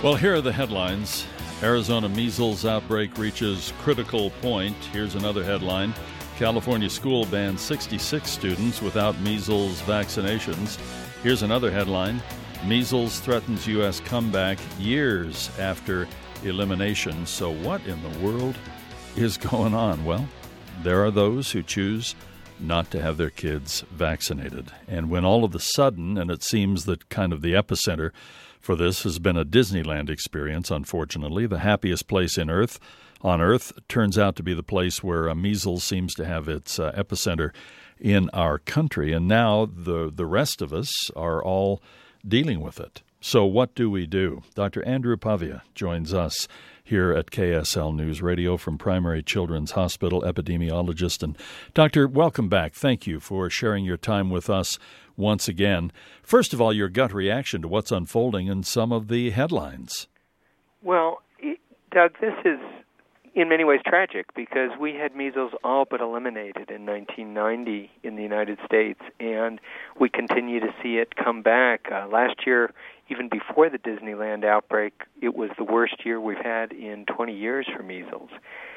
Well, here are the headlines. Arizona measles outbreak reaches critical point. Here's another headline. California school bans 66 students without measles vaccinations. Here's another headline. Measles threatens U.S. comeback years after elimination. So what in the world is going on? Well, there are those who choose not to have their kids vaccinated. And when all of a sudden, and it seems that kind of the epicenter for this has been a Disneyland experience, unfortunately, the happiest place on Earth turns out to be the place where measles seems to have its epicenter in our country. And now the rest of us are all dealing with it. So what do we do? Dr. Andrew Pavia joins us here at KSL News Radio from Primary Children's Hospital, epidemiologist. And Doctor, welcome back. Thank you for sharing your time with us once again. First of all, your gut reaction to what's unfolding in some of the headlines. Well, Doug, this is in many ways tragic because we had measles all but eliminated in 1990 in the United States, and we continue to see it come back. Last year, even before the Disneyland outbreak, it was the worst year we've had in 20 years for measles.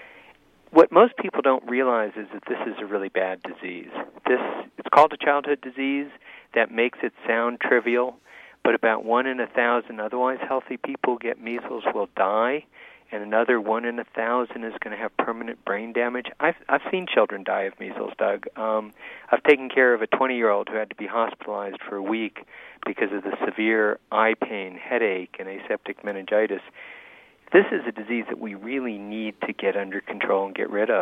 What most people don't realize is that this is a really bad disease. It's called a childhood disease. That makes it sound trivial, but about 1 in 1,000 otherwise healthy people who get measles will die, and another 1 in 1,000 is going to have permanent brain damage. I've seen children die of measles, Doug. I've taken care of a 20-year-old who had to be hospitalized for a week because of the severe eye pain, headache, and aseptic meningitis. This is a disease that we really need to get under control and get rid of.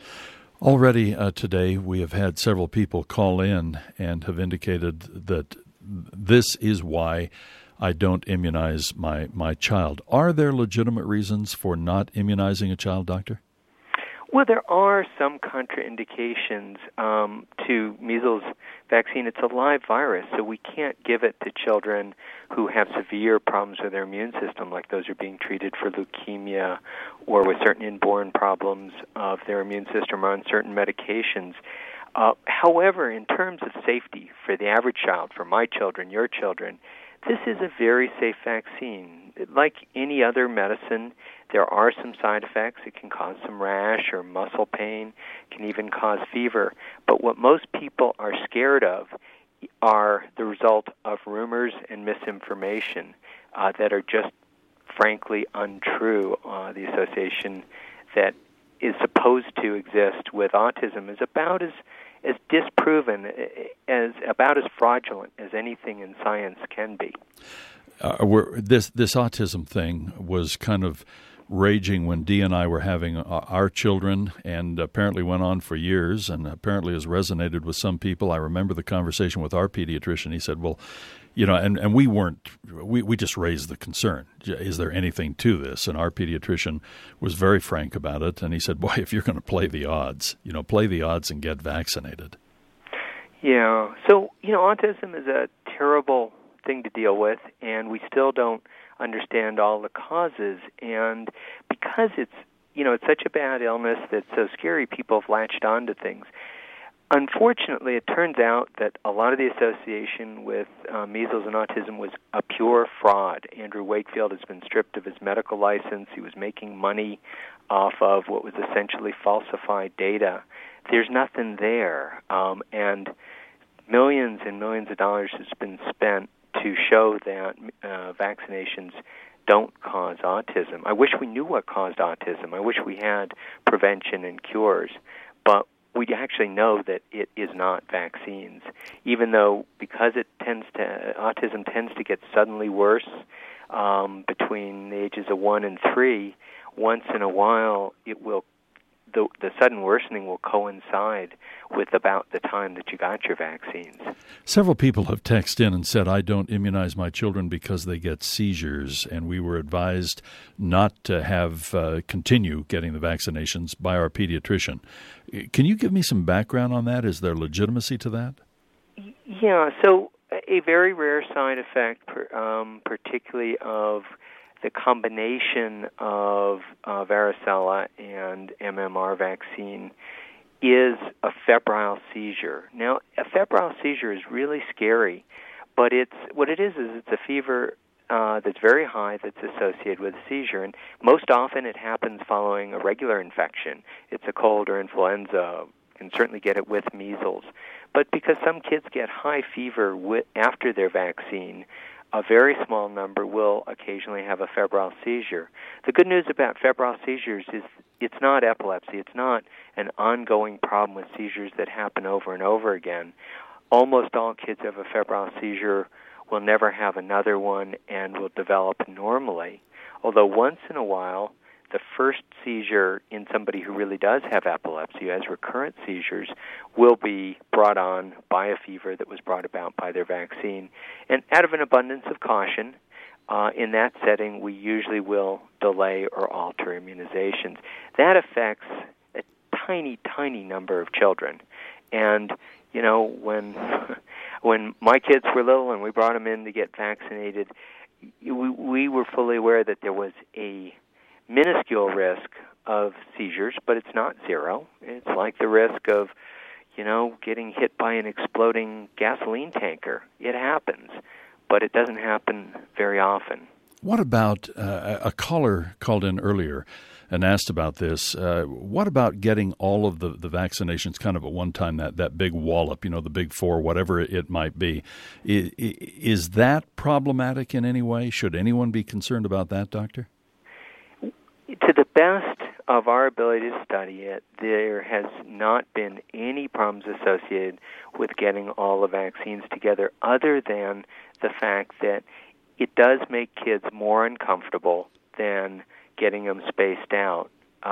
Already today, we have had several people call in and have indicated that this is why I don't immunize my child. Are there legitimate reasons for not immunizing a child, Doctor? Well, there are some contraindications to measles vaccine. It's a live virus, so we can't give it to children who have severe problems with their immune system, like those who are being treated for leukemia or with certain inborn problems of their immune system or on certain medications. However, in terms of safety for the average child, for my children, your children, this is a very safe vaccine. Like any other medicine, there are some side effects. It can cause some rash or muscle pain, can even cause fever. But what most people are scared of are the result of rumors and misinformation that are just frankly untrue. The association that is supposed to exist with autism is about as disproven, about as fraudulent as anything in science can be. This autism thing was kind of raging when Dee and I were having our children, and apparently went on for years, and apparently has resonated with some people. I remember the conversation with our pediatrician. He said, well, you know, and we just raised the concern. Is there anything to this? And our pediatrician was very frank about it. And he said, boy, if you're going to play the odds, play the odds and get vaccinated. Yeah. So, autism is a terrible thing to deal with, and we still don't understand all the causes. And because it's such a bad illness that's so scary, people have latched on to things. Unfortunately, it turns out that a lot of the association with measles and autism was a pure fraud. Andrew Wakefield has been stripped of his medical license. He was making money off of what was essentially falsified data. There's nothing there. And millions and millions of dollars has been spent to show that vaccinations don't cause autism. I wish we knew what caused autism. I wish we had prevention and cures. But we actually know that it is not vaccines, even though because autism tends to get suddenly worse between the ages of 1 and 3. Once in a while, the sudden worsening will coincide with about the time that you got your vaccines. Several people have texted in and said, I don't immunize my children because they get seizures, and we were advised not to continue getting the vaccinations by our pediatrician. Can you give me some background on that? Is there legitimacy to that? Yeah, so a very rare side effect, particularly of the combination of varicella and MMR vaccine, is a febrile seizure. Now, a febrile seizure is really scary, but it's a fever that's very high that's associated with a seizure. And most often it happens following a regular infection. It's a cold or influenza. You can certainly get it with measles. But because some kids get high fever after their vaccine, a very small number will occasionally have a febrile seizure. The good news about febrile seizures is it's not epilepsy. It's not an ongoing problem with seizures that happen over and over again. Almost all kids who have a febrile seizure will never have another one and will develop normally. Although once in a while, the first seizure in somebody who really does have epilepsy, who has recurrent seizures, will be brought on by a fever that was brought about by their vaccine. And out of an abundance of caution, in that setting, we usually will delay or alter immunizations. That affects a tiny, tiny number of children. And, you know, when my kids were little and we brought them in to get vaccinated, we were fully aware that there was a minuscule risk of seizures, but it's not zero. It's like the risk of, you know, getting hit by an exploding gasoline tanker. It happens, but it doesn't happen very often. What about a caller called in earlier and asked about this? What about getting all of the vaccinations kind of at one time, that big wallop, you know, the big four, whatever it might be? Is that problematic in any way? Should anyone be concerned about that, Doctor? To the best of our ability to study it, there has not been any problems associated with getting all the vaccines together other than the fact that it does make kids more uncomfortable than getting them spaced out.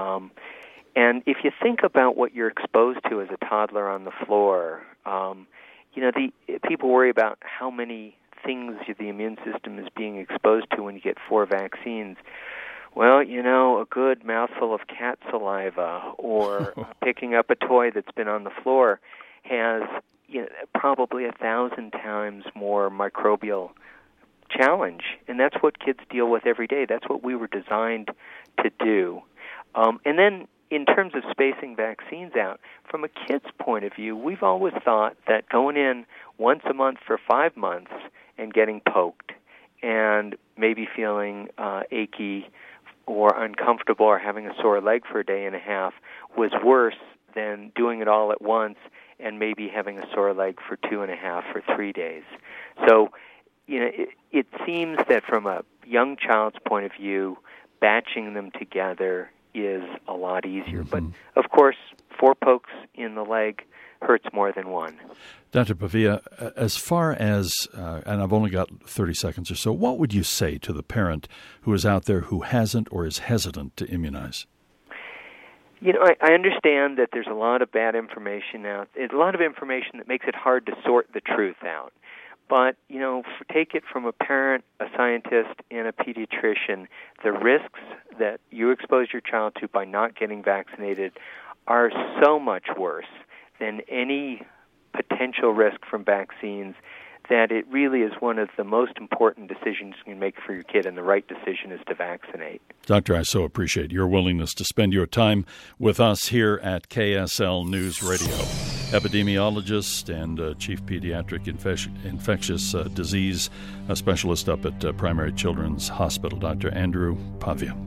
And if you think about what you're exposed to as a toddler on the floor, you know, people worry about how many things the immune system is being exposed to when you get 4 vaccines. Well, you know, a good mouthful of cat saliva or picking up a toy that's been on the floor has, you know, probably 1,000 times more microbial challenge. And that's what kids deal with every day. That's what we were designed to do. And then in terms of spacing vaccines out, from a kid's point of view, we've always thought that going in once a month for 5 months and getting poked and maybe feeling achy or uncomfortable or having a sore leg for a day and a half was worse than doing it all at once and maybe having a sore leg for 2.5 or 3 days. So, you know, it seems that from a young child's point of view, batching them together is a lot easier. Mm-hmm. But, of course, 4 pokes in the leg hurts more than 1. Dr. Pavia, as far as, and I've only got 30 seconds or so, what would you say to the parent who is out there who hasn't or is hesitant to immunize? You know, I understand that there's a lot of bad information out there, a lot of information that makes it hard to sort the truth out. But, you know, take it from a parent, a scientist, and a pediatrician, the risks that you expose your child to by not getting vaccinated are so much worse than any potential risk from vaccines that it really is one of the most important decisions you can make for your kid, and the right decision is to vaccinate. Doctor, I so appreciate your willingness to spend your time with us here at KSL News Radio. Epidemiologist and Chief Pediatric Infectious Disease Specialist up at Primary Children's Hospital, Dr. Andrew Pavia.